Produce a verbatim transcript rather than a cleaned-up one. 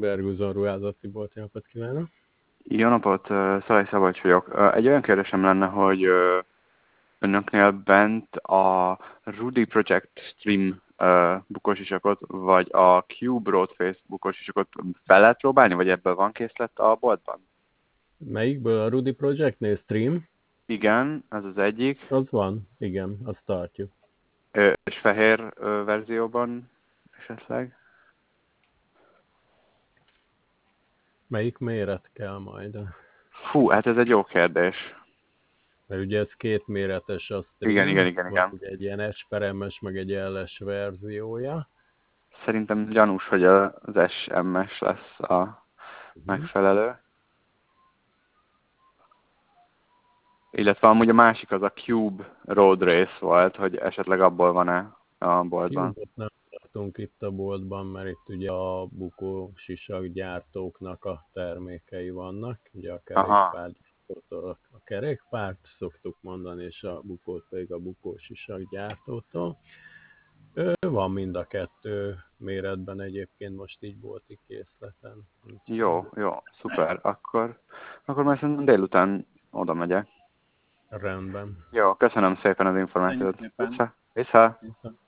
Berguzon ruházati bolt, napot kívánok! Jó napot, Szalai Szabolcs vagyok. Egy olyan kérdésem lenne, hogy önöknél bent a Rudy Project Stream bukósisakot, vagy a Cube Roadface bukósisakot fel lehet próbálni, vagy ebből van készlet a boltban? Melyikből? A Rudy Projectnél Stream? Igen, ez az egyik. Az van, igen, azt tartjuk. És fehér verzióban esetleg? Melyik méret kell majd? Fú, hát ez egy jó kérdés. Mert ugye ez két méretes a Igen, igen, Stream, igen, van igen. ugye egy ilyen S per M-es, meg egy L-es verziója. Szerintem gyanús, hogy az es em-es lesz a megfelelő. Illetve amúgy a másik az a Cube Road Race volt, hogy esetleg abból van-e a boltban. Cube-ot nem tartunk itt a boltban, mert itt ugye a bukó sisak gyártóknak a termékei vannak. Ugye a Aha, kerékpárt, a kerékpárt szoktuk mondani, és a bukót pedig a bukó sisak gyártótól. Van mind a kettő méretben egyébként most így bolti készleten. jó, jó, szuper. Akkor, akkor majd szerintem délután oda megyek. Rendben. Jó, köszönöm szépen az Köszönjük információt. szépen. Vissza. Vissza. Viszont